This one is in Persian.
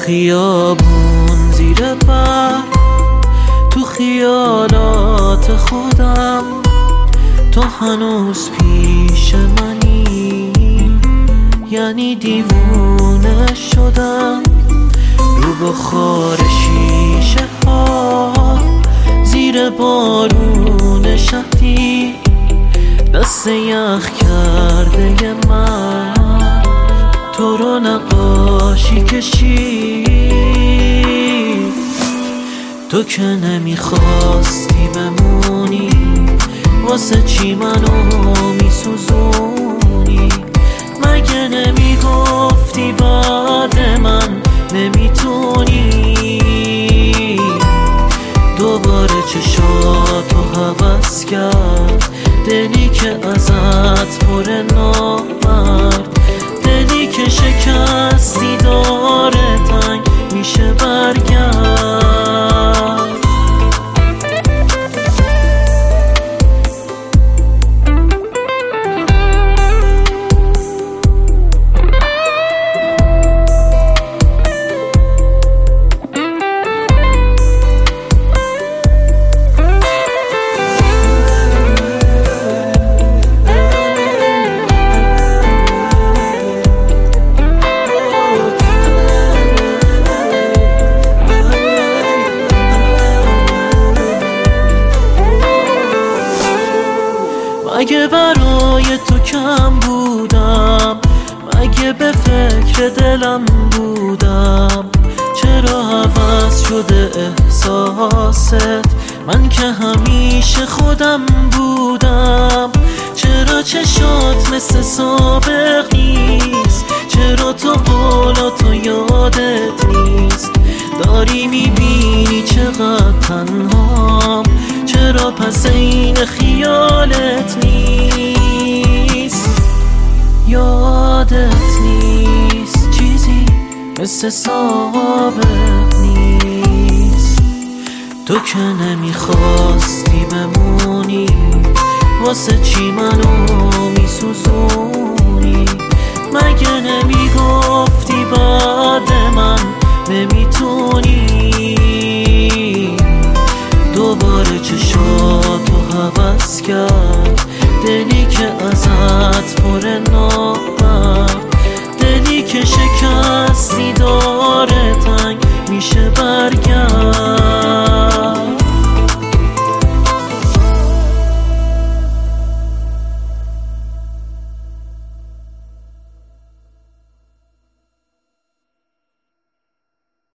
خیابون زیر برف، تو خیالات خودم، تو هنوز پیش منی، یعنی دیوونه شدم. رو بخار شیشه ها زیر بارون شهری، دست یخ کرده من تو رو نقاشی کشید. تو که نمیخواستی بمونی، واسه چی منو میسوزونی؟ مگه نمیگفتی بعد من نمیتونی؟ دوباره چشاتو حوض کرد دلی که ازت پر نامرد، دلی که شکستی داره تنگ میشه برگرد. مگه برای تو کم بودم؟ مگه به فکر دلم بودم؟ چرا عوض شده احساست؟ من که همیشه خودم بودم. چرا چشات مثل سابق نیست؟ چرا تو قولاتو یادت نیست؟ داری میبینی چقدر تنهام؟ چرا پس این خیالت نیست؟ یادت نیست چیزی مثل سابق نیست. تو که نمیخواستی بمونی، واسه چی منو میسوزونی؟ مگه